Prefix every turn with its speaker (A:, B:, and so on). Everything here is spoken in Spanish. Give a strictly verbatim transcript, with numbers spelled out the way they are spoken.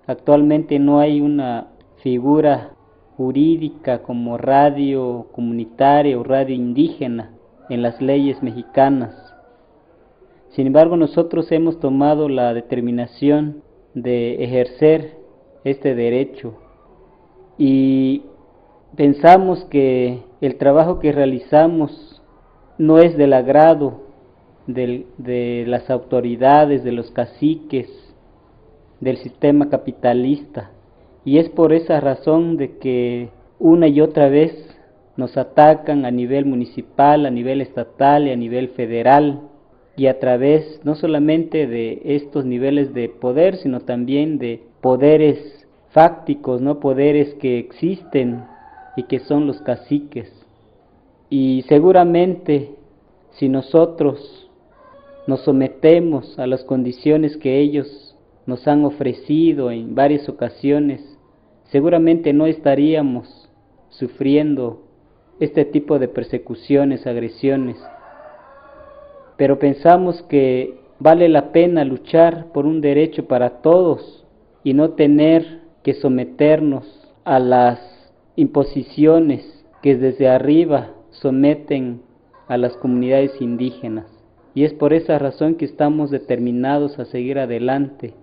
A: Actualmente no hay una figura jurídica como radio comunitaria o radio indígena en las leyes mexicanas. Sin embargo, nosotros hemos tomado la determinación de ejercer este derecho y pensamos que el trabajo que realizamos no es del agrado de, de las autoridades, de los caciques, del sistema capitalista, y es por esa razón de que una y otra vez nos atacan a nivel municipal, a nivel estatal y a nivel federal, y a través no solamente de estos niveles de poder, sino también de poderes fácticos, no poderes que existen y que son los caciques. Y seguramente si nosotros nos sometemos a las condiciones que ellos nos han ofrecido en varias ocasiones, seguramente no estaríamos sufriendo este tipo de persecuciones, agresiones. Pero pensamos que vale la pena luchar por un derecho para todos y no tener que someternos a las imposiciones que desde arriba someten a las comunidades indígenas. Y es por esa razón que estamos determinados a seguir adelante